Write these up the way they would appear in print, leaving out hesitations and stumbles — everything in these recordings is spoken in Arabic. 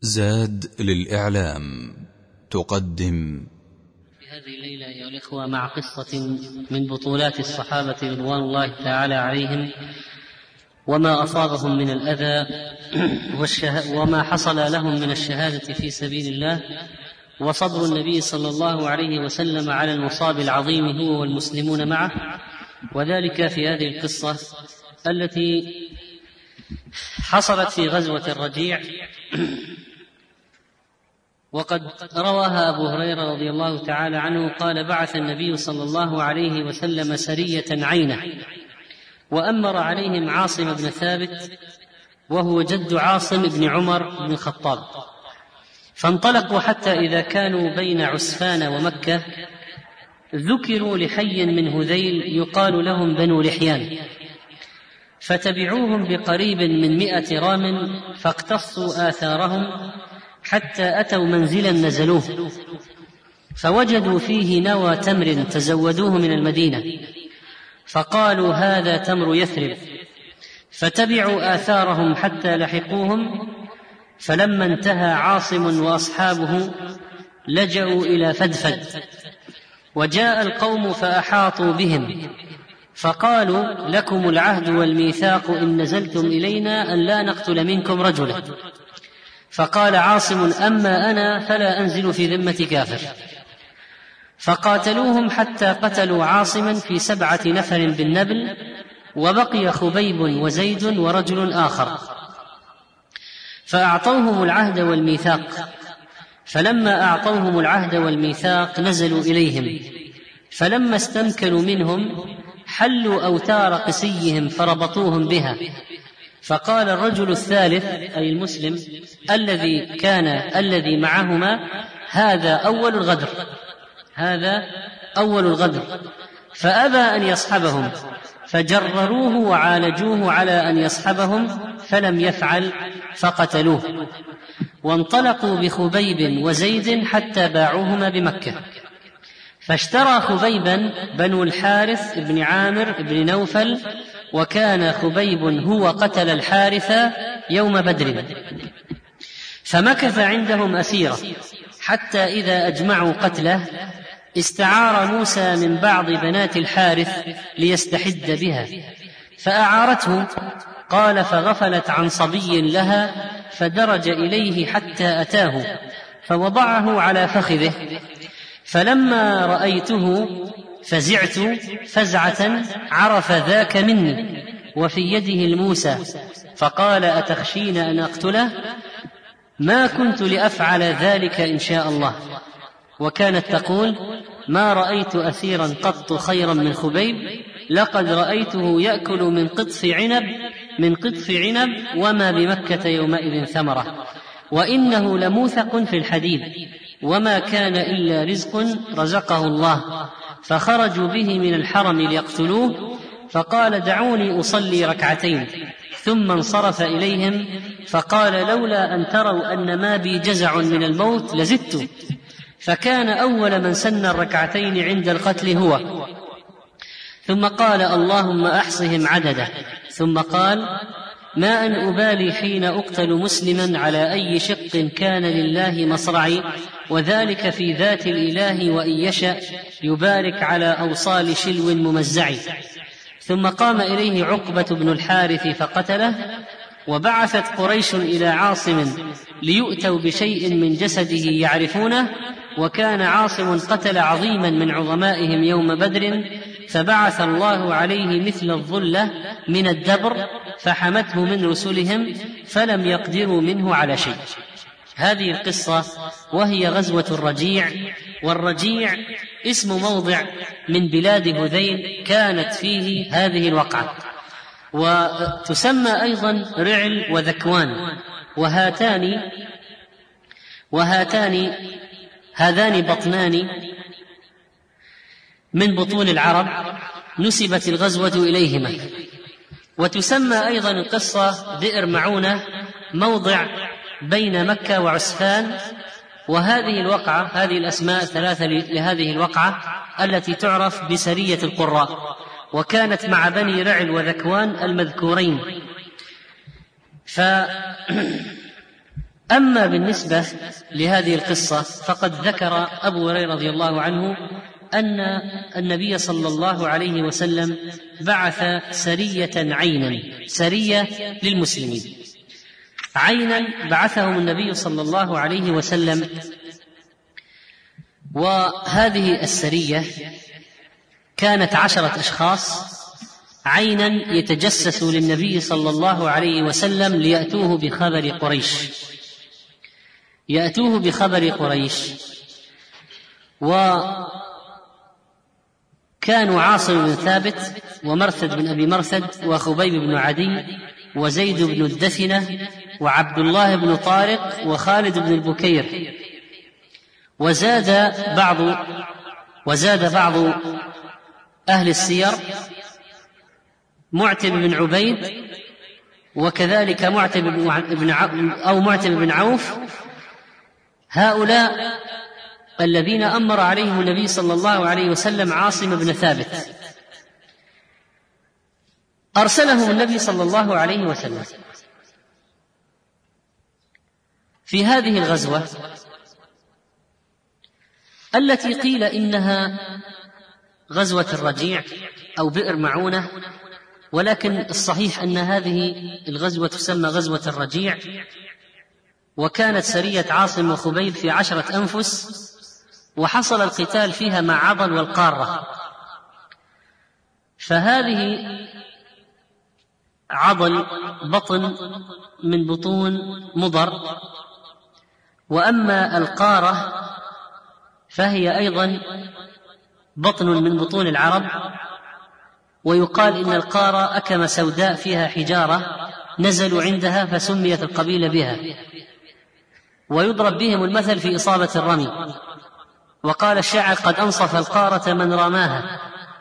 زاد للإعلام تقدم في هذه الليلة أيها الإخوة مع قصة من بطولات الصحابة رضوان الله تعالى عليهم وما أصابهم من الأذى وما حصل لهم من الشهادة في سبيل الله وصبر النبي صلى الله عليه وسلم على المصاب العظيم هو والمسلمون معه، وذلك في هذه القصة التي حصلت في غزوة الرجيع. وقد رواها أبو هريرة رضي الله تعالى عنه قال: بعث النبي صلى الله عليه وسلم سرية عينة وأمر عليهم عاصم بن ثابت وهو جد عاصم بن عمر بن الخطاب، فانطلقوا حتى إذا كانوا بين عسفان ومكة ذكروا لحي من هذيل يقال لهم بنو لحيان، فتبعوهم بقريب من 100 رام فاقتصوا آثارهم حتى أتوا منزلا نزلوه، فوجدوا فيه نوى تمر تزودوه من المدينة، فقالوا: هذا تمر يثرب، فتبعوا آثارهم حتى لحقوهم، فلما انتهى عاصم وأصحابه لجأوا إلى فدفد، وجاء القوم فأحاطوا بهم فقالوا: لكم العهد والميثاق إن نزلتم إلينا أن لا نقتل منكم رجلا. فقال عاصم: أما أنا فلا أنزل في ذمة كافر. فقاتلوهم حتى قتلوا عاصما في 7 نفر بالنبل، وبقي خبيب وزيد ورجل آخر، فأعطوهم العهد والميثاق، فلما أعطوهم العهد والميثاق نزلوا إليهم، فلما استمكنوا منهم حلوا أوتار قسيهم فربطوهم بها، فقال الرجل الثالث أي المسلم الذي معهما: هذا أول الغدر، فأبى أن يصحبهم، فجرروه وعالجوه على أن يصحبهم فلم يفعل فقتلوه، وانطلقوا بخبيب وزيد حتى باعوهما بمكة. فاشترى خبيبا بنو الحارث بن عامر بن نوفل، وكان خبيب هو قتل الحارث يوم بدر، فمكث عندهم أسيرا حتى إذا أجمعوا قتله استعار موسى من بعض بنات الحارث ليستحد بها، فأعارته، قال: فغفلت عن صبي لها، فدرج إليه حتى أتاه فوضعه على فخذه، فلما رأيته فزعت فزعة عرف ذاك مني، وفي يده الموسى، فقال: أتخشين أن أقتله؟ ما كنت لأفعل ذلك إن شاء الله. وكانت تقول: ما رأيت أثيرا قط خيرا من خبيب، لقد رأيته يأكل من قطف عنب وما بمكة يومئذ ثمرة، وإنه لموثق في الحديد، وما كان إلا رزق رزقه الله، فخرجوا به من الحرم ليقتلوه، فقال: دعوني أصلي ركعتين، ثم انصرف إليهم فقال: لولا أن تروا أن ما بي جزع من الموت لزدت. فكان أول من سن الركعتين عند القتل هو، ثم قال: اللهم أحصهم عددا، ثم قال: ما أن أبالي حين أقتل مسلما على أي شق كان لله مصرعي، وذلك في ذات الإله، وإن يشأ يبارك على أوصال شلو ممزعي. ثم قام إليه عقبة بن الحارث فقتله. وبعثت قريش إلى عاصم ليؤتوا بشيء من جسده يعرفونه، وكان عاصم قتل عظيما من عظمائهم يوم بدر، فبعث الله عليه مثل الظلة من الدبر فحمته من رسلهم فلم يقدروا منه على شيء. هذه القصة وهي غزوة الرجيع، والرجيع اسم موضع من بلاد هذيل كانت فيه هذه الوقعة، وتسمى أيضا رعل وذكوان، هذان بطنان من بطون العرب نسبت الغزوة إليهما. وتسمى أيضا القصة بئر معونة، موضع بين مكة وعسفان. وهذه الوقعة، هذه الأسماء الثلاثة لهذه الوقعة التي تعرف بسرية القراء، وكانت مع بني رعل وذكوان المذكورين. أما بالنسبة لهذه القصة فقد ذكر أبو هريرة رضي الله عنه أن النبي صلى الله عليه وسلم بعث سرية عينا، سرية للمسلمين، عينا بعثهم النبي صلى الله عليه وسلم. وهذه السرية كانت 10 أشخاص عينا يتجسسوا للنبي صلى الله عليه وسلم ليأتوه بخبر قريش، يأتوه بخبر قريش. وكانوا عاصم بن ثابت ومرثد بن أبي مرثد وخبيب بن عدي وزيد بن الدثنة وعبد الله بن طارق وخالد بن البكير، وزاد بعض أهل السير معتب بن عبيد، وكذلك معتب بن عوف. هؤلاء الذين أمر عليهم النبي صلى الله عليه وسلم عاصم بن ثابت أرسلهم النبي صلى الله عليه وسلم في هذه الغزوة التي قيل إنها غزوة الرجيع أو بئر معونة، ولكن الصحيح أن هذه الغزوة تسمى غزوة الرجيع، وكانت سرية عاصم وخبيب في 10 أنفس، وحصل القتال فيها مع عضل والقارة. فهذه عضل بطن من بطون مضر، وأما القارة فهي أيضا بطن من بطون العرب. ويقال إن القارة أكمة سوداء فيها حجارة نزلوا عندها فسميت القبيلة بها، ويضرب بهم المثل في إصابة الرمي. وقال الشاعر: قد أنصف القارة من رماها.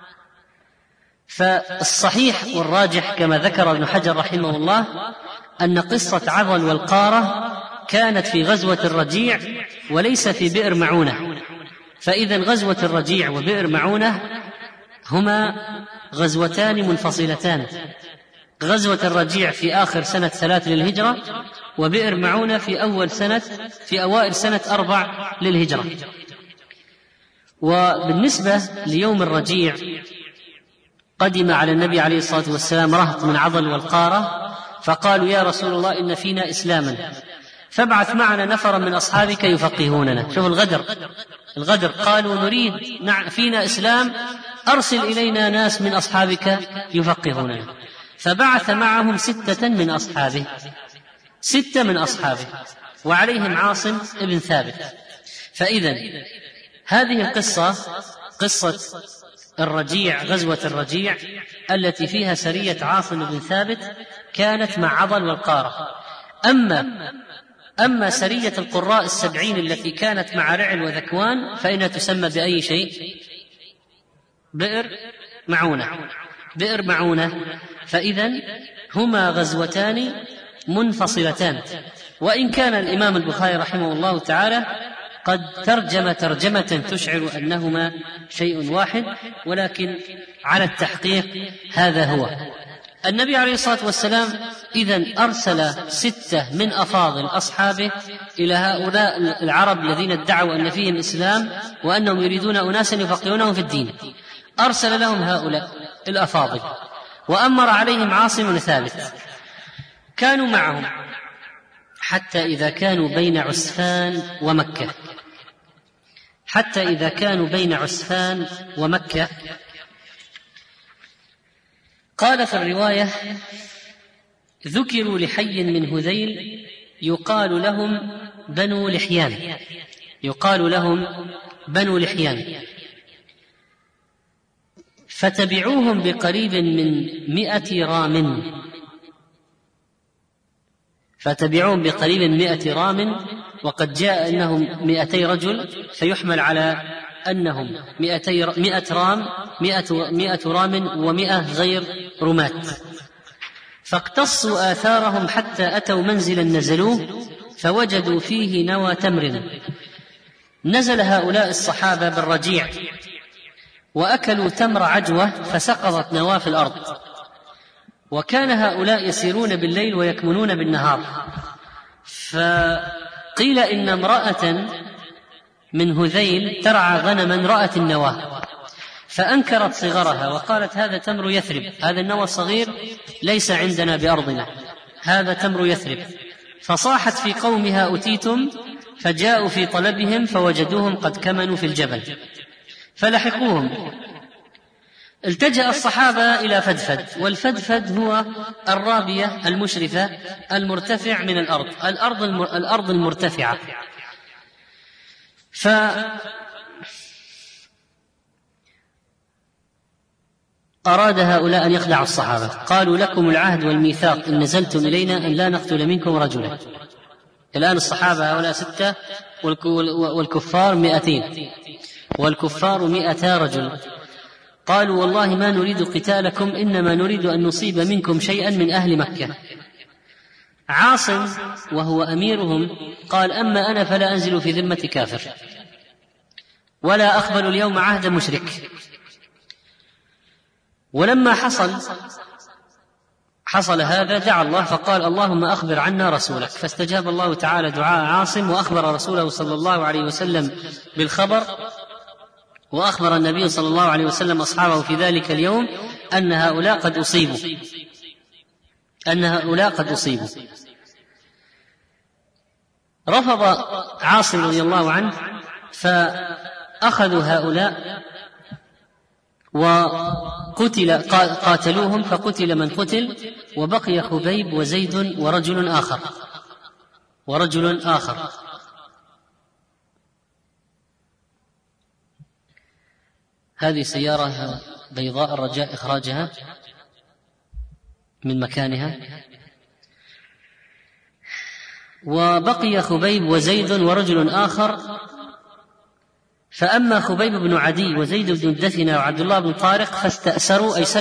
فالصحيح والراجح كما ذكر ابن حجر رحمه الله أن قصة عضل والقارة كانت في غزوة الرجيع وليس في بئر معونة. فإذا غزوة الرجيع وبئر معونة هما غزوتان منفصلتان، غزوة الرجيع في آخر سنة 3 للهجرة، وبئر معونة في أوائل سنة 4 للهجرة. وبالنسبة ليوم الرجيع قدم على النبي عليه الصلاة والسلام رهط من عضل والقارة، فقالوا: يا رسول الله إن فينا إسلاما فابعث معنا نفرا من أصحابك يفقهوننا. شوف الغدر، قالوا: نريد فينا إسلام، أرسل إلينا ناس من أصحابك يفقهوننا. فبعث معهم 6 من أصحابه، 6 من أصحابه، وعليهم عاصم ابن ثابت. فإذا هذه القصة قصة الرجيع، غزوة الرجيع التي فيها سرية عاصم بن ثابت كانت مع عضل والقارة. أما سرية القراء 70 التي كانت مع رعل وذكوان فإنها تسمى بأي شيء؟ بئر معونة. فإذا هما غزوتان منفصلتان، وإن كان الإمام البخاري رحمه الله تعالى قد ترجم ترجمة تشعر أنهما شيء واحد، ولكن على التحقيق هذا هو. النبي عليه الصلاة والسلام إذن أرسل 6 من أفاضل أصحابه إلى هؤلاء العرب الذين ادعوا أن فيهم إسلام وأنهم يريدون أناسا يفقهونهم في الدين، أرسل لهم هؤلاء الأفاضل وأمر عليهم عاصم بن ثابت. كانوا معهم حتى إذا كانوا بين عسفان ومكة قال في الرواية: ذكروا لحي من هذيل يقال لهم بنو لحيان، فتبعوهم بقريب من 100 رام، وقد جاء أنهم 200 رجل، فيحمل على أنهم 100 رام و100 غير رماة. فاقتصوا آثارهم حتى أتوا منزلا نزلوه فوجدوا فيه نوى تمر. نزل هؤلاء الصحابة بالرجيع وأكلوا تمر عجوة فسقطت نواه في الأرض. وكان هؤلاء يسيرون بالليل ويكمنون بالنهار، فقيل إن امرأة من هذيل ترعى غنما رأت النواة فأنكرت صغرها وقالت: هذا تمر يثرب، هذا النوى الصغير ليس عندنا بأرضنا، هذا تمر يثرب. فصاحت في قومها: أتيتم، فجاءوا في طلبهم فوجدوهم قد كمنوا في الجبل فلحقوهم. التجأ الصحابة إلى فدفد، والفدفد هو الرابية المشرفة المرتفع من الأرض المرتفعة. أراد هؤلاء أن يخدعوا الصحابة، قالوا: لكم العهد والميثاق إن نزلتم إلينا أن لا نقتل منكم رجلا. الآن الصحابة هؤلاء 6 والكفار 200، والكفار 200 رجل. قالوا: والله ما نريد قتالكم، إنما نريد أن نصيب منكم شيئا من أهل مكة. عاصم وهو أميرهم قال: أما أنا فلا أنزل في ذمة كافر ولا أقبل اليوم عهد مشرك. ولما حصل هذا دعا الله فقال: اللهم أخبر عنا رسولك. فاستجاب الله تعالى دعاء عاصم وأخبر رسوله صلى الله عليه وسلم بالخبر، وأخبر النبي صلى الله عليه وسلم أصحابه في ذلك اليوم أن هؤلاء قد أصيبوا. رفض عاصم رضي الله عنه، فأخذوا هؤلاء قاتلوهم، فقتل من قتل، وبقي خبيب وزيد ورجل آخر. هذه سيارة بيضاء الرجاء إخراجها من مكانها. وبقي خبيب وزيد ورجل آخر. فأما خبيب بن عدي وزيد بن الدثنة وعبد الله بن طارق فاستأسروا، أي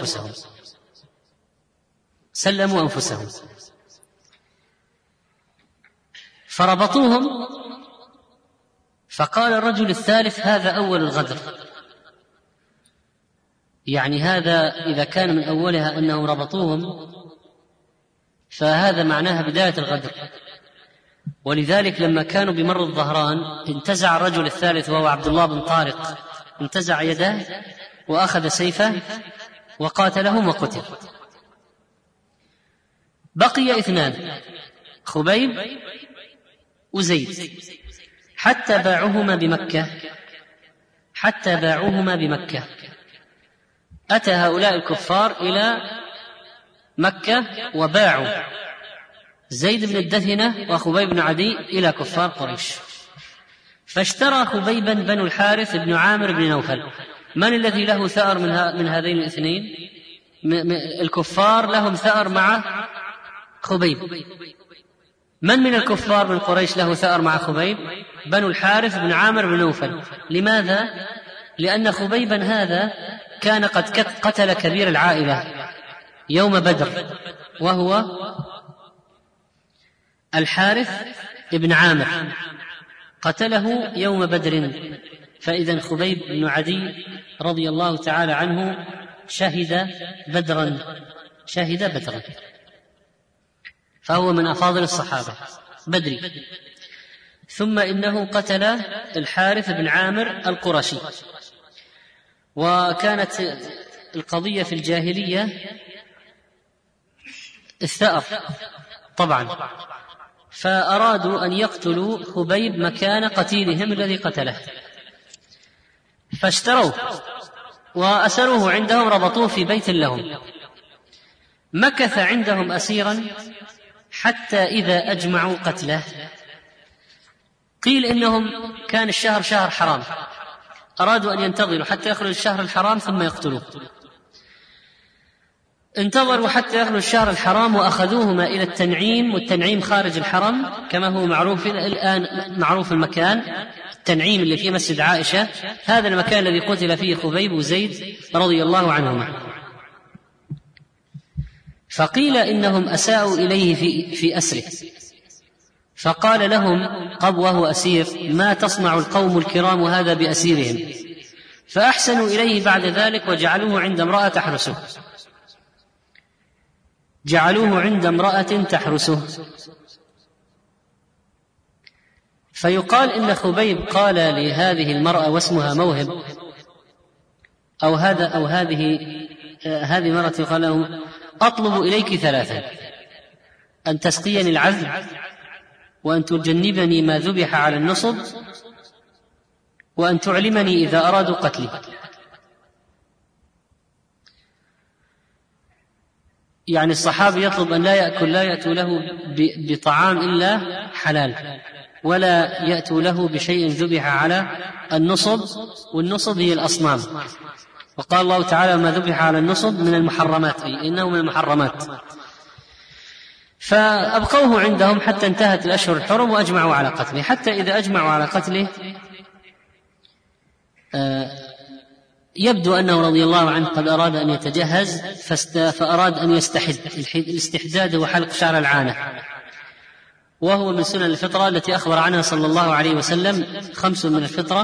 سلموا أنفسهم فربطوهم. فقال الرجل الثالث: هذا أول الغدر، يعني هذا إذا كان من أولها أنهم ربطوهم فهذا معناها بداية الغدر. ولذلك لما كانوا بمر الظهران انتزع الرجل الثالث وهو عبد الله بن طارق، انتزع يده وأخذ سيفه وقاتلهم وقتل. بقي 2: خبيب وزيد، حتى باعوهما بمكة. أتى هؤلاء الكفار إلى مكة وباعوا زيد بن الدثنة وخبيب بن عدي إلى كفار قريش. فاشترى خبيبا بنو الحارث بن عامر بن نوفل. من الذي له ثأر من هذين الاثنين؟ الكفار لهم ثأر مع خبيب. من الكفار من قريش له ثأر مع خبيب؟ بنو الحارث بن عامر بن نوفل. لماذا؟ لأن خبيبا هذا كان قد قتل كبير العائلة يوم بدر، وهو الحارث بن عامر، قتله يوم بدر. فإذا خبيب بن عدي رضي الله تعالى عنه شهد بدرا، فهو من أفاضل الصحابة بدري. ثم إنه قتل الحارث بن عامر القرشي. وكانت القضية في الجاهلية الثأر طبعا، فأرادوا أن يقتلوا خبيب مكان قتيلهم الذي قتله، فاشتروه وأسروه عندهم، ربطوه في بيت لهم. مكث عندهم أسيرا حتى إذا أجمعوا قتله. قيل إنهم كان الشهر شهر حرام، أرادوا أن ينتظروا حتى يخرج الشهر الحرام ثم يقتلوه. انتظروا حتى يخرج الشهر الحرام وأخذوهما إلى التنعيم، والتنعيم خارج الحرم كما هو معروف الآن، معروف المكان التنعيم اللي في مسجد عائشة، هذا المكان الذي قتل فيه خبيب وزيد رضي الله عنهما. فقيل إنهم أساءوا إليه في أسره، فقال لهم وهو أسير: ما تصنع القوم الكرام هذا بأسيرهم؟ فأحسنوا إليه بعد ذلك وجعلوه عند امرأة تحرسه. فيقال إن خبيب قال لهذه المرأة واسمها موهب أو هذه مرة قال له: أطلب إليك ثلاثا: أن تسقيني العذب، وأن تجنبني ما ذبح على النصب، وأن تعلمني إذا أرادوا قتلي. يعني الصحابي يطلب أن لا يأتوا له بطعام إلا حلال، ولا يأتوا له بشيء ذبح على النصب، والنصب هي الأصنام. وقال الله تعالى: ما ذبح على النصب من المحرمات، أي إنه من المحرمات. فأبقوه عندهم حتى انتهت الأشهر الحرم وأجمعوا على قتله. حتى إذا أجمعوا على قتله يبدو أنه رضي الله عنه قد أراد أن يتجهز فأراد أن يستحد. الاستحداد هو حلق شعر العانة، وهو من سنن الفطرة التي أخبر عنها صلى الله عليه وسلم 5 من الفطرة،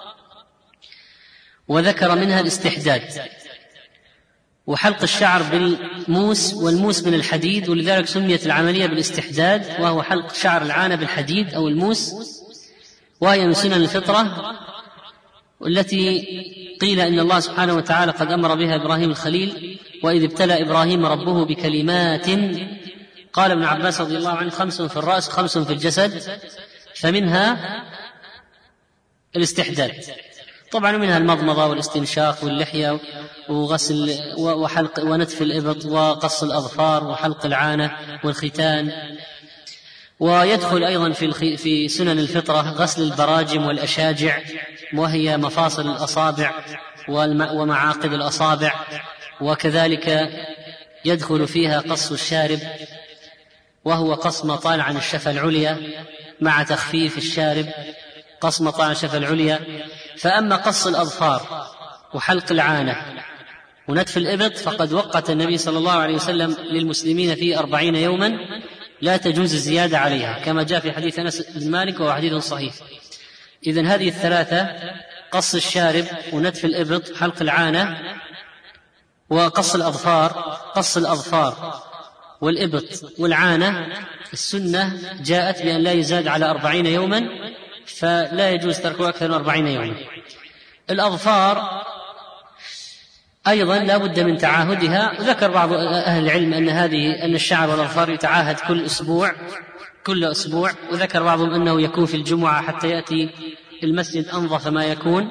وذكر منها الاستحداد وحلق الشعر بالموس، والموس من الحديد، ولذلك سميت العملية بالاستحداد، وهو حلق شعر العانة بالحديد أو الموس، وهي من سنن الفطرة والتي قيل إن الله سبحانه وتعالى قد أمر بها إبراهيم الخليل: وإذ ابتلى إبراهيم ربه بكلمات. قال ابن عباس رضي الله عنه: 5 في الرأس 5 في الجسد، فمنها الاستحداد طبعا، ومنها المضمضة والاستنشاق واللحية وغسل وحلق ونتف الإبط وقص الأظفار وحلق العانة والختان. ويدخل أيضا في سنن الفطرة غسل البراجم والأشاجع، وهي مفاصل الأصابع ومعاقد الأصابع، وكذلك يدخل فيها قص الشارب، وهو قص ما طال عن الشفة العليا مع تخفيف الشارب، قص ما طال عن الشفة العليا. فأما قص الأظفار وحلق العانة ونتف الإبط فقد وقت النبي صلى الله عليه وسلم للمسلمين فيه 40 يوما لا تجوز الزيادة عليها، كما جاء في حديث أنس بن مالك وهو حديث صحيح. إذن هذه الثلاثة: قص الشارب ونتف الإبط حلق العانة وقص الأظفار والإبط والعانة، السنة جاءت بأن لا يزاد على 40 يوما، فلا يجوز تركه أكثر من 40 يوما. الأظفار أيضا لا بد من تعاهدها، وذكر بعض أهل العلم أن الشعر والأظفار يتعاهد كل أسبوع، وذكر بعضهم أنه يكون في الجمعة حتى يأتي المسجد أنظف ما يكون.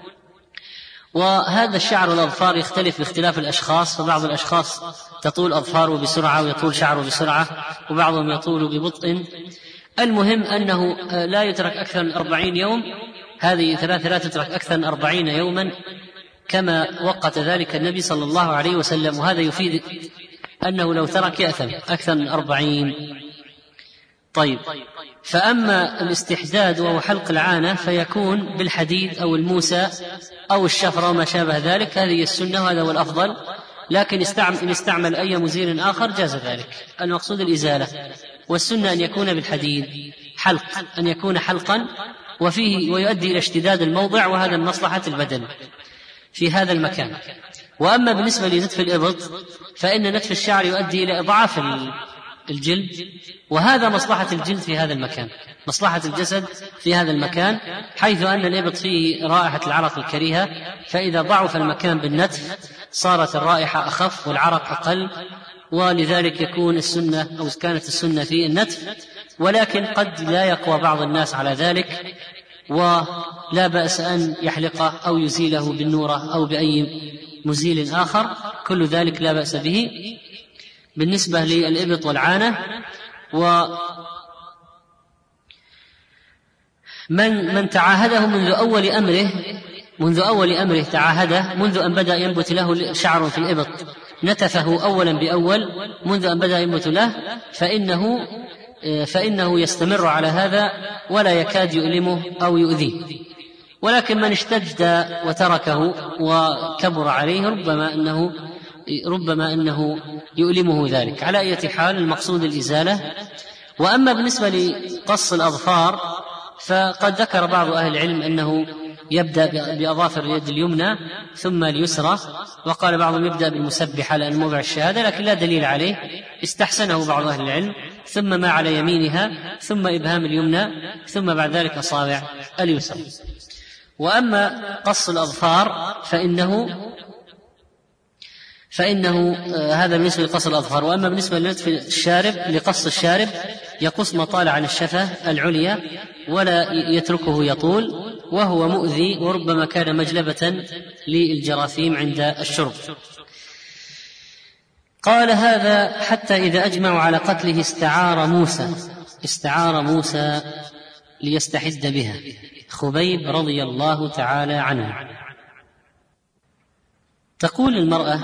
وهذا الشعر والأظفار يختلف باختلاف الأشخاص، فبعض الأشخاص تطول أظفاره بسرعة ويطول شعره بسرعة، وبعضهم يطول ببطء. المهم أنه لا يترك أكثر من 40 يوم، هذه ثلاثة لا تترك أكثر من 40 يوما كما وقت ذلك النبي صلى الله عليه وسلم، وهذا يفيد أنه لو ترك يأثم أكثر من 40. طيب، فأما الاستحداد وهو حلق العانة فيكون بالحديد أو الموسى أو الشفرة وما شابه ذلك، هذه السنة وهذا هو الأفضل، لكن إن استعمل أي مزيل آخر جاز ذلك. المقصود الإزالة، والسنة أن يكون بالحديد حلق، أن يكون حلقا وفيه ويؤدي إلى اشتداد الموضع، وهذا من مصلحة البدن في هذا المكان. وأما بالنسبة لنتف الإبط فإن نتف الشعر يؤدي إلى إضعاف الجلد، وهذا مصلحة الجلد في هذا المكان، مصلحة الجسد في هذا المكان، حيث أن الإبط فيه رائحة العرق الكريهة، فإذا ضعف المكان بالنتف صارت الرائحة أخف والعرق أقل، ولذلك يكون السنة أو كانت السنة في النتف. ولكن قد لا يقوى بعض الناس على ذلك، ولا بأس أن يحلقه أو يزيله بالنورة أو بأي مزيل آخر، كل ذلك لا بأس به بالنسبة للإبط والعانة. ومن تعاهده منذ أول أمره تعاهده منذ أن بدأ ينبت له شعر في الإبط، نتفه أولا بأول منذ أن بدأ ينبت له، فإنه يستمر على هذا ولا يكاد يؤلمه أو يؤذيه. ولكن من اشتد وتركه وكبر عليه ربما أنه يؤلمه ذلك. على أي حال المقصود الإزالة. وأما بالنسبة لقص الأظفار فقد ذكر بعض أهل العلم أنه يبدأ بأظافر اليد اليمنى ثم اليسرى، وقال بعضهم يبدأ بالمسبحة لأن موضع الشهادة، لكن لا دليل عليه، استحسنه بعض أهل العلم ثم ما على يمينها، ثم إبهام اليمنى، ثم بعد ذلك أصابع اليسرى. وأما قص الأظفار فإنه هذا بالنسبة لقص الأظفار. وأما بالنسبة لقص الشارب يقص ما طال عن الشفة العليا ولا يتركه يطول، وهو مؤذي وربما كان مجلبة للجراثيم عند الشرب. قال هذا حتى إذا أجمعوا على قتله استعار موسى ليستحد بها خبيب رضي الله تعالى عنه. تقول المرأة: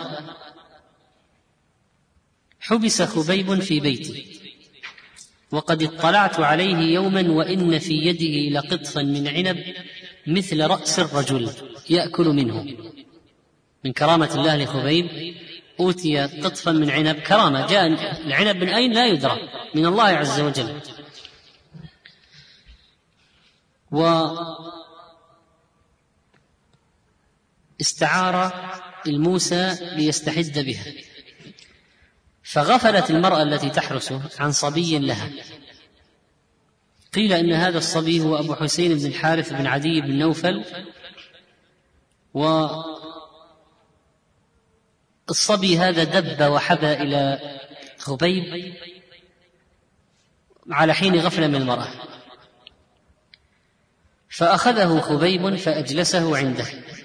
حبس خبيب في بيتي وقد اطلعت عليه يوما وإن في يده لقطفا من عنب مثل رأس الرجل يأكل منه. من كرامة الله لخبيب أوتي قطفا من عنب، كرامة، جاء العنب من أين لا يدرى، من الله عز وجل. واستعار الموسى ليستحد بها، فغفلت المرأة التي تحرسه عن صبي لها. قيل إن هذا الصبي هو أبو حسين بن الحارث بن عدي بن نوفل، والصبي هذا دب وحبى إلى خبيب على حين غفلة من المرأة، فأخذه خبيب فأجلسه عنده.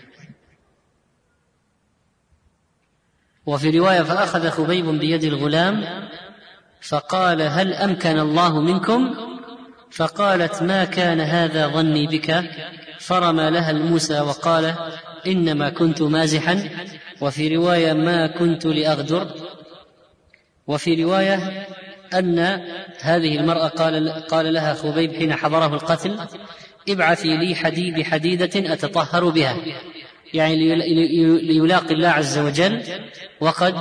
وفي رواية: فأخذ خبيب بيد الغلام فقال: هل أمكن الله منكم؟ فقالت: ما كان هذا ظني بك. فرمى لها الموسى وقال: إنما كنت مازحا. وفي رواية: ما كنت لأغدر. وفي رواية أن هذه المرأة قال لها خبيب حين حضره القتل: ابعثي لي بحديدة أتطهر بها، يعني ليلاقي الله عز وجل وقد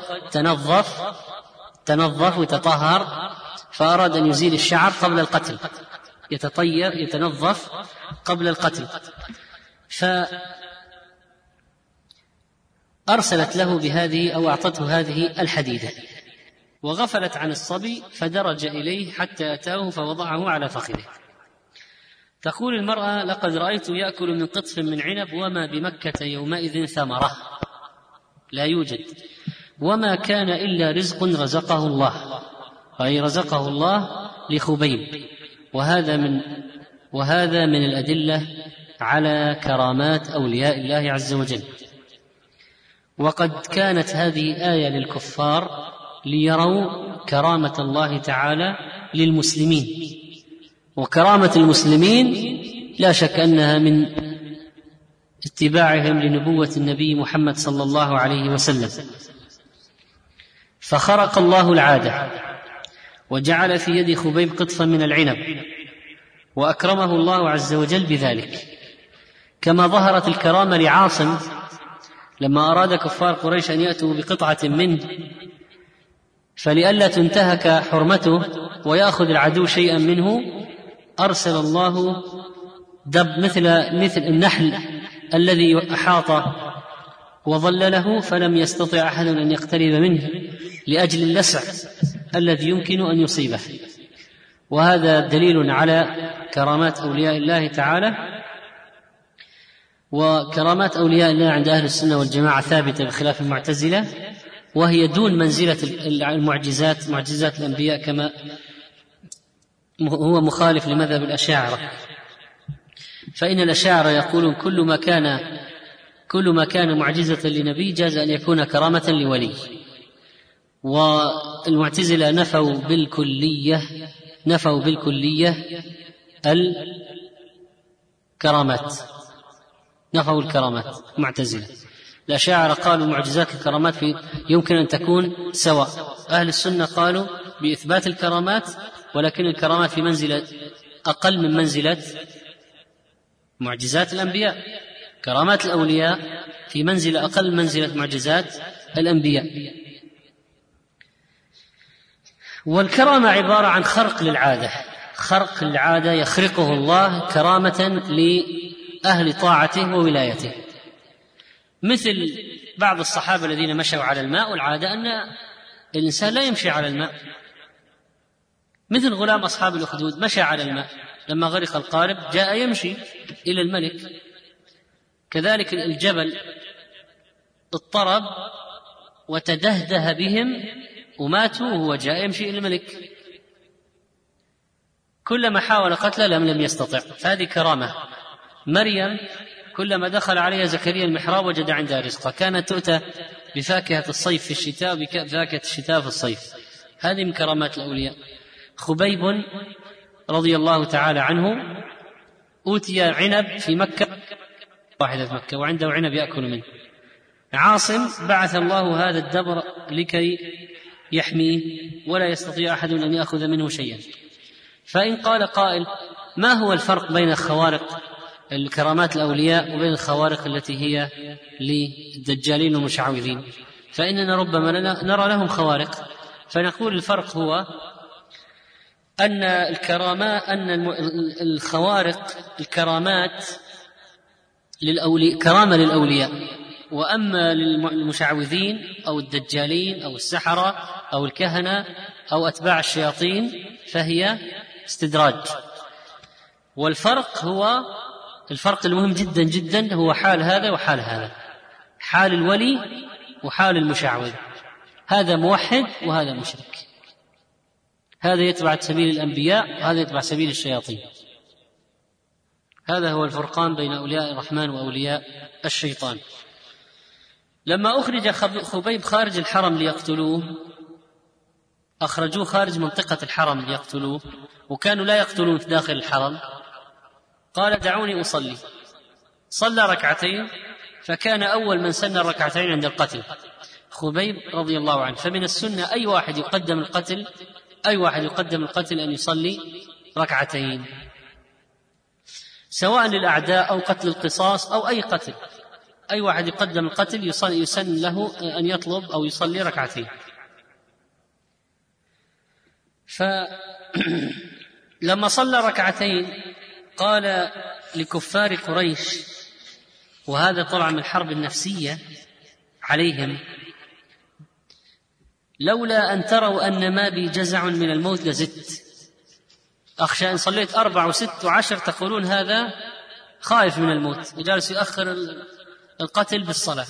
تنظف وتطهر، فأراد أن يزيل الشعر قبل القتل، يتطير يتنظف قبل القتل، فأرسلت له بهذه أو أعطته هذه الحديدة، وغفلت عن الصبي فدرج إليه حتى أتاه فوضعه على فخذه. تقول المرأة: لقد رأيت يأكل من قطف من عنب وما بمكة يومئذ ثمرة، لا يوجد، وما كان إلا رزق رزقه الله، أي رزقه الله لخبيب. وهذا من الأدلة على كرامات أولياء الله عز وجل. وقد كانت هذه آية للكفار ليروا كرامة الله تعالى للمسلمين، وكرامة المسلمين لا شك أنها من اتباعهم لنبوة النبي محمد صلى الله عليه وسلم. فخرق الله العادة وجعل في يد خبيب قطفا من العنب، وأكرمه الله عز وجل بذلك، كما ظهرت الكرامة لعاصم لما أراد كفار قريش أن يأتوا بقطعة منه، فلئلا تنتهك حرمته ويأخذ العدو شيئا منه أرسل الله دب مثل النحل الذي أحاط وظلله، فلم يستطع أحد أن يقترب منه لأجل اللسع الذي يمكن أن يصيبه. وهذا دليل على كرامات أولياء الله تعالى. وكرامات أولياء الله عند أهل السنة والجماعة ثابتة بخلاف المعتزلة، وهي دون منزلة معجزات الأنبياء، كما هو مخالف لمذهب الأشاعرة. فإن الأشاعرة يقولون كل ما كان معجزة لنبي جاز أن يكون كرامة لولي، والمعتزلة نفوا بالكلية الكرامات معتزلة. الأشاعرة قالوا معجزات الكرامات يمكن أن تكون سواء. أهل السنة قالوا بإثبات الكرامات، ولكن الكرامات في منزلة أقل من منزلة معجزات الأنبياء. كرامات الأولياء في منزلة أقل من منزلة معجزات الأنبياء. والكرامة عبارة عن خرق للعادة يخرقه الله كرامة لأهل طاعته وولايته، مثل بعض الصحابة الذين مشوا على الماء، والعادة أن الإنسان لا يمشي على الماء، مثل غلام أصحاب الأخدود مشى على الماء، لما غرق القارب جاء يمشي إلى الملك. كذلك الجبل اضطرب وتدهده بهم وماتوا وهو جاء يمشي إلى الملك، كلما حاول قتله لم يستطع، فهذه كرامة. مريم كلما دخل عليها زكريا المحراب وجد عندها رزقا، كانت تؤتى بفاكهة الصيف في الشتاء وبفاكهة الشتاء في الصيف، هذه من كرامات الأولياء. خبيب رضي الله تعالى عنه أوتي عنب في مكة، واحدة في مكة وعنده عنب يأكل منه. عاصم بعث الله هذا الدبر لكي يحميه ولا يستطيع أحد أن يأخذ منه شيئا. فإن قال قائل ما هو الفرق بين خوارق الكرامات الأولياء وبين الخوارق التي هي للدجالين والمشعوذين؟ فإننا ربما نرى لهم خوارق، فنقول الفرق هو أن الخوارق الكرامات كرامة للأولياء، وأما للمشعوذين أو الدجالين أو السحرة أو الكهنة أو أتباع الشياطين فهي استدراج. والفرق هو الفرق المهم جدا جدا هو حال هذا وحال هذا، حال الولي وحال المشعوذ، هذا موحد وهذا مشرك، هذا يتبع سبيل الأنبياء وهذا يتبع سبيل الشياطين. هذا هو الفرقان بين أولياء الرحمن وأولياء الشيطان. لما أخرج خبيب خارج الحرم ليقتلوه، أخرجوه خارج منطقة الحرم ليقتلوه، وكانوا لا يقتلون في داخل الحرم، قال دعوني أصلي. صلى ركعتين، فكان أول من سن الركعتين عند القتل خبيب رضي الله عنه. فمن السنة أي واحد يقدم القتل أن يصلي ركعتين، سواء للأعداء أو قتل القصاص أو أي قتل، أي واحد يقدم القتل يسن له أن يطلب أو يصلي ركعتين. فلما صلى ركعتين قال لكفار قريش، وهذا طبعا من الحرب النفسية عليهم، لولا أن تروا أن ما بي جزع من الموت لزدت، أخشى إن صليت 4 و6 و10 تقولون هذا خائف من الموت وجالس يؤخر القتل بالصلاة.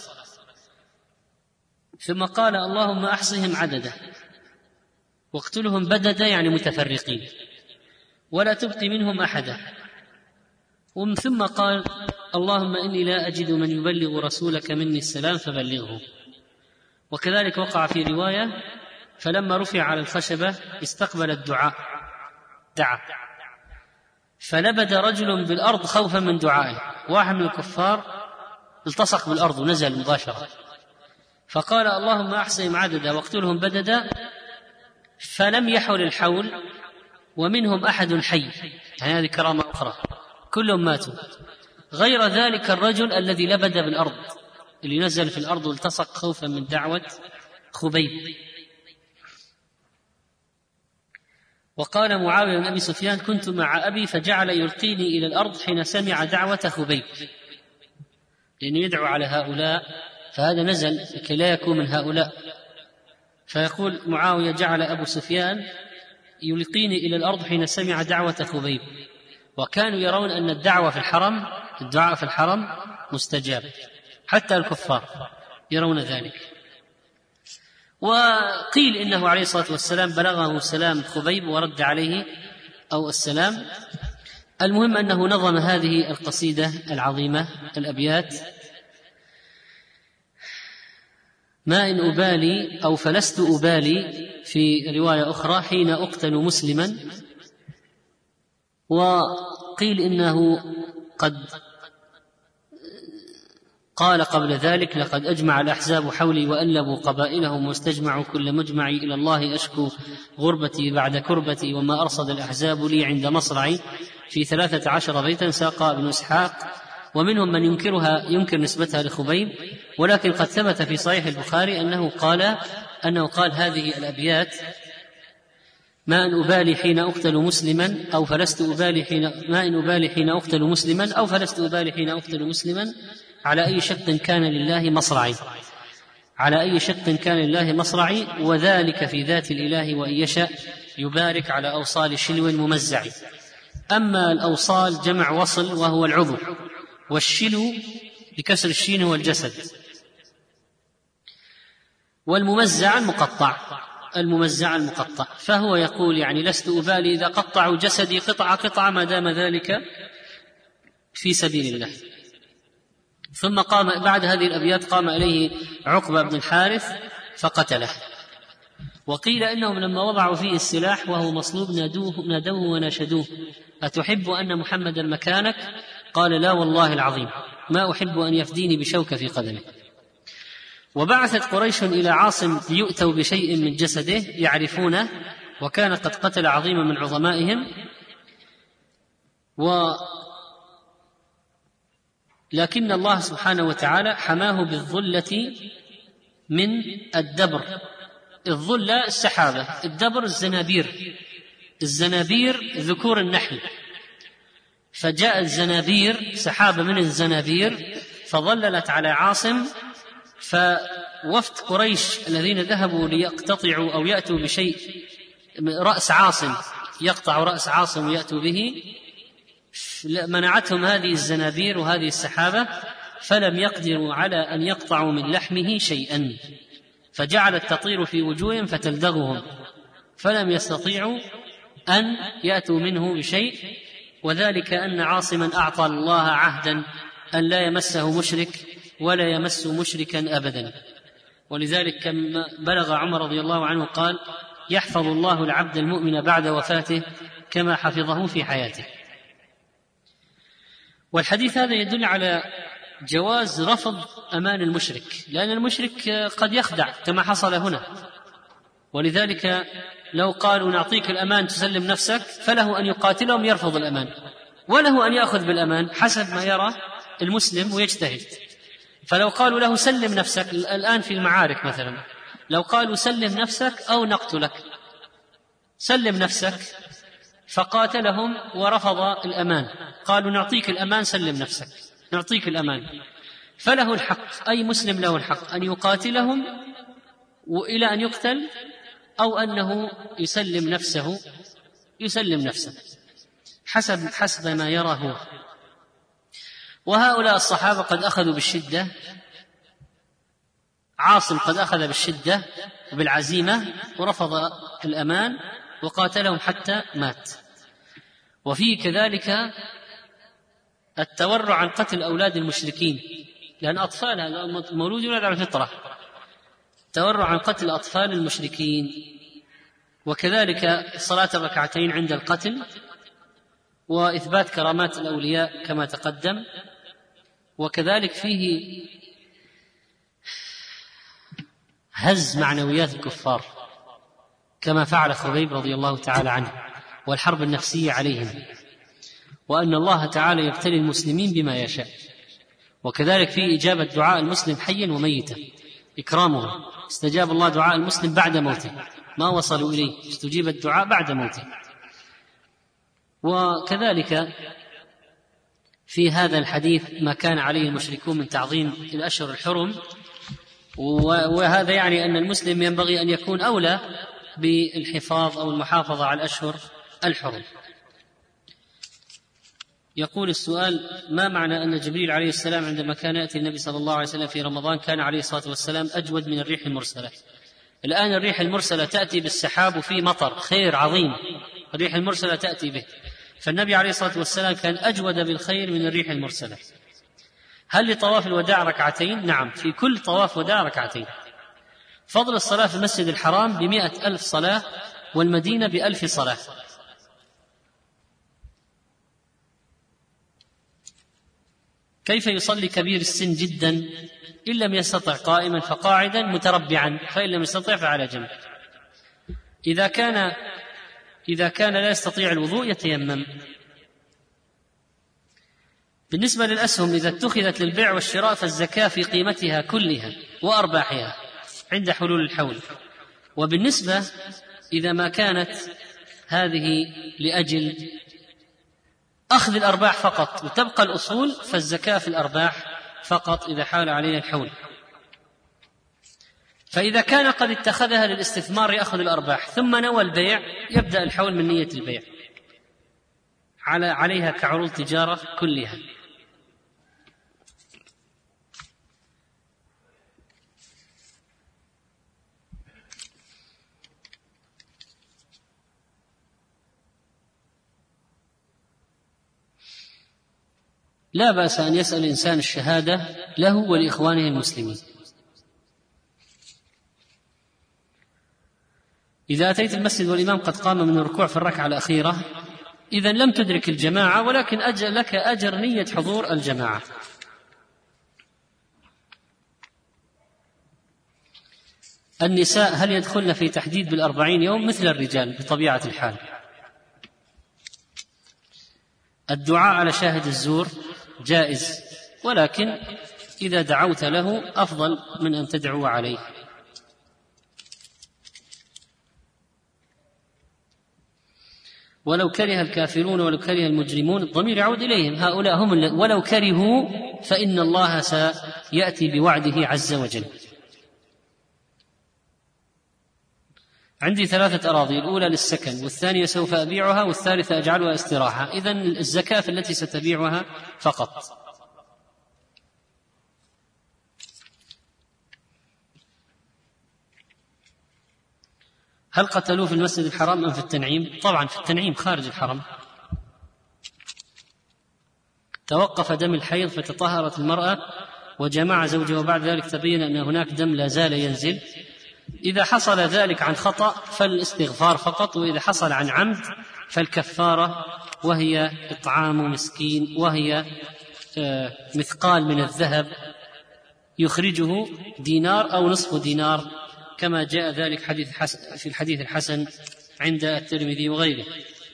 ثم قال اللهم أحصهم عددا واقتلهم بددا، يعني متفرقين، ولا تبقي منهم أحدا. ثم قال اللهم إني لا أجد من يبلغ رسولك مني السلام فبلغه. وكذلك وقع في رواية فلما رفع على الخشبة استقبل الدعاء دعا، فنبذ رجل بالأرض خوفا من دعائه، واحد من الكفار التصق بالأرض ونزل مباشرة، فقال اللهم أحصهم عددا واقتلهم بددا، فلم يحل الحول ومنهم أحد حي، يعني هذه كرامة أخرى، كلهم ماتوا غير ذلك الرجل الذي لبد بالأرض، اللي نزل في الأرض والتصق خوفا من دعوة خبيب. وقال معاوية بن أبي سفيان كنت مع أبي فجعل يلقيني إلى الأرض حين سمع دعوة خبيب، لأنه يدعو على هؤلاء، فهذا نزل لكي لا يكون من هؤلاء. فيقول معاوية جعل أبو سفيان يلقيني إلى الأرض حين سمع دعوة خبيب، وكانوا يرون أن الدعاء في الحرم مستجاب، حتى الكفار يرون ذلك. وقيل إنه عليه الصلاة والسلام بلغه سلام خبيب ورد عليه أو السلام. المهم أنه نظم هذه القصيدة العظيمة الأبيات: ما إن أبالي أو فلست أبالي، في رواية أخرى حين أقتل مسلما. وقيل إنه قد قال قبل ذلك لقد أجمع الأحزاب حولي وألبوا قبائلهم واستجمعوا كل مجمعي إلى الله أشكو غربتي بعد كربتي، وما أرصد الأحزاب لي عند مصرعي، في 13 بيتا ساق ابن إسحاق. ومنهم من ينكر نسبتها لخبيب، ولكن قد ثبت في صحيح البخاري أنه قال هذه الأبيات: ما إن أبالي حين أقتل مسلما أو فلست أبالي ما إن أبالي حين أقتل مسلما أو فلست أبالي حين أقتل مسلما، على أي شق كان لله مصرعي. على أي شق كان لله مصرعي، وذلك في ذات الإله وإن يشاء يبارك على أوصال شلو ممزع. أما الأوصال جمع وصل وهو العضو، والشلو بكسر الشين هو الجسد، والممزع المقطع. فهو يقول يعني لست أبالي إذا قطعوا جسدي قطعة ما دام ذلك في سبيل الله. ثم قام بعد هذه الأبيات قام إليه عقبة بن الحارث فقتله. وقيل إنهم لما وضعوا فيه السلاح وهو مصلوب نادوه وناشدوه: أتحب أن محمدا مكانك؟ قال: لا والله العظيم ما أحب أن يفديني بشوكة في قدمه. وبعثت قريش إلى عاصم ليؤتوا بشيء من جسده يعرفونه، وكان قد قتل عظيما من عظمائهم، لكن الله سبحانه وتعالى حماه بالظلة من الدبر. الظلة السحابة، الدبر الزنابير ذكور النحل، فجاء الزنابير سحابة من الزنابير فظللت على عاصم. فوفد قريش الذين ذهبوا ليقتطعوا أو يأتوا بشيء رأس عاصم، يقطع رأس عاصم ويأتوا به، منعتهم هذه الزنابير وهذه السحابة، فلم يقدروا على أن يقطعوا من لحمه شيئا، فجعلت تطير في وجوههم فتلدغهم، فلم يستطيعوا أن يأتوا منه بشيء. وذلك أن عاصما أعطى الله عهدا أن لا يمسه مشرك ولا يمس مشركا أبدا. ولذلك كما بلغ عمر رضي الله عنه قال: يحفظ الله العبد المؤمن بعد وفاته كما حفظه في حياته. والحديث هذا يدل على جواز رفض أمان المشرك، لأن المشرك قد يخدع كما حصل هنا. ولذلك لو قالوا نعطيك الأمان تسلم نفسك، فله أن يقاتلهم يرفض الأمان، وله أن يأخذ بالأمان حسب ما يرى المسلم ويجتهد. فلو قالوا له سلم نفسك الآن في المعارك مثلا، لو قالوا سلم نفسك أو نقتلك، سلم نفسك، فقاتلهم ورفض الأمان، قالوا نعطيك الأمان سلم نفسك، نعطيك الأمان، فله الحق، أي مسلم له الحق أن يقاتلهم وإلى أن يقتل، أو أنه يسلم نفسه حسب ما يرى هو. وهؤلاء الصحابة قد أخذوا بالشدة، عاصم قد أخذ بالشدة وبالعزيمة ورفض الأمان وقاتلهم حتى مات. وفيه كذلك التورع عن قتل أولاد المشركين، لأن أطفال المولود يولد على الفطرة، التورع عن قتل أطفال المشركين. وكذلك صلاة الركعتين عند القتل، وإثبات كرامات الأولياء كما تقدم. وكذلك فيه هز معنويات الكفار كما فعل خبيب رضي الله تعالى عنه، والحرب النفسية عليهم، وأن الله تعالى يبتلي المسلمين بما يشاء. وكذلك فيه إجابة دعاء المسلم حيا وميتا، إكرامه، استجاب الله دعاء المسلم بعد موته، ما وصلوا إليه، استجيب الدعاء بعد موته. وكذلك في هذا الحديث ما كان عليه المشركون من تعظيم الأشهر الحرم، وهذا يعني أن المسلم ينبغي أن يكون أولى بالحفاظ أو المحافظة على الأشهر الحرم. يقول السؤال: ما معنى أن جبريل عليه السلام عندما كان يأتي النبي صلى الله عليه وسلم في رمضان كان عليه الصلاة والسلام أجود من الريح المرسلة؟ الآن الريح المرسلة تأتي بالسحاب وفي مطر، خير عظيم الريح المرسلة تأتي به، فالنبي عليه الصلاة والسلام كان أجود بالخير من الريح المرسلة. هل لطواف الوداع ركعتين؟ نعم، في كل طواف وداع ركعتين. فضل الصلاة في المسجد الحرام 100,000 صلاة، والمدينة ب1000 صلاة. كيف يصلي كبير السن جدا إن لم يستطع قائما فقاعدا متربعا، فإن لم يستطع فعلى جنب؟ إذا كان لا يستطيع الوضوء يتيمم. بالنسبة للأسهم إذا اتخذت للبيع والشراء فالزكاة في قيمتها كلها وأرباحها عند حلول الحول. وبالنسبة إذا ما كانت هذه لأجل أخذ الأرباح فقط وتبقى الأصول، فالزكاة في الأرباح فقط إذا حال عليها الحول. فإذا كان قد اتخذها للاستثمار يأخذ الأرباح ثم نوى البيع يبدأ الحول من نية البيع عليها كعروض تجارة كلها. لا بأس أن يسأل الإنسان الشهادة له ولإخوانه المسلمين. إذا أتيت المسجد والإمام قد قام من الركوع في الركعة الأخيرة إذن لم تدرك الجماعة، ولكن لك أجر نية حضور الجماعة. النساء هل يدخلن في تحديد بال40 يوم مثل الرجال بطبيعة الحال؟ الدعاء على شاهد الزور جائز، ولكن إذا دعوت له أفضل من أن تدعو عليه. ولو كره الكافرون ولو كره المجرمون، الضمير يعود إليهم، هؤلاء هم ولو كرهوا فإن الله سيأتي بوعده عز وجل. عندي 3 أراضي، الأولى للسكن، والثانية سوف أبيعها، والثالثة أجعلها استراحة، إذن الزكاة في التي ستبيعها فقط. هل قتلوه في المسجد الحرام أم في التنعيم؟ طبعا في التنعيم خارج الحرم. توقف دم الحيض فتطهرت المرأة وجمع زوجها وبعد ذلك تبين أن هناك دم لا زال ينزل. إذا حصل ذلك عن خطأ فالاستغفار فقط، وإذا حصل عن عمد فالكفارة، وهي إطعام مسكين، وهي مثقال من الذهب يخرجه دينار أو نصف دينار، كما جاء ذلك في الحديث الحسن عند الترمذي وغيره.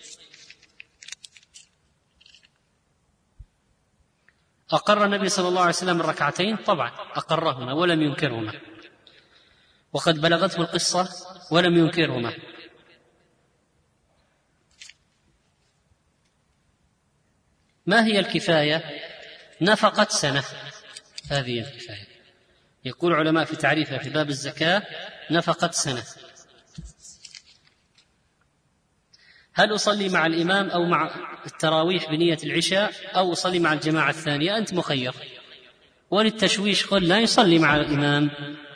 أقر النبي صلى الله عليه وسلم الركعتين؟ طبعا أقرهما ولم ينكرهما، وقد بلغته القصة ولم ينكرهما. ما هي الكفاية؟ نفقة سنة، هذه الكفاية. يقول علماء في تعريفها في باب الزكاة نفقة سنة. هل أصلي مع الإمام أو مع التراويح بنية العشاء أو أصلي مع الجماعة الثانية؟ أنت مخير. وللتشويش قل لا يصلي مع الإمام.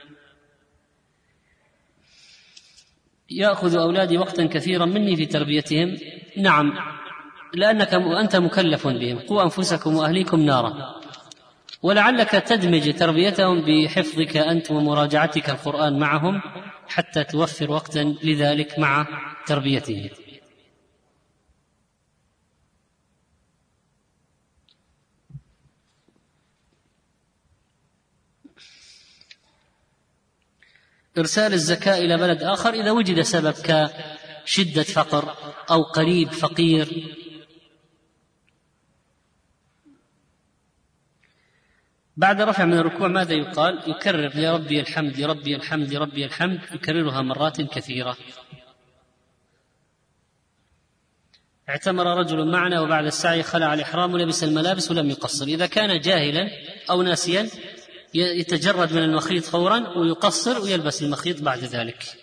يأخذ أولادي وقتا كثيرا مني في تربيتهم. نعم، لأنك أنت مكلف بهم. قوا أنفسكم وأهليكم نارا. ولعلك تدمج تربيتهم بحفظك أنت ومراجعتك القرآن معهم حتى توفر وقتا لذلك مع تربيتهم. إرسال الزكاة إلى بلد آخر إذا وجد سبب كشدة فقر أو قريب فقير. بعد رفع من الركوع ماذا يقال؟ يكرر يا ربي الحمد يا ربي الحمد يا ربي الحمد، يكررها مرات كثيرة. اعتمر رجل معنا وبعد السعي خلع الإحرام ولبس الملابس ولم يقصر. إذا كان جاهلا أو ناسيا يتجرد من المخيط فورا ويقصر ويلبس المخيط بعد ذلك.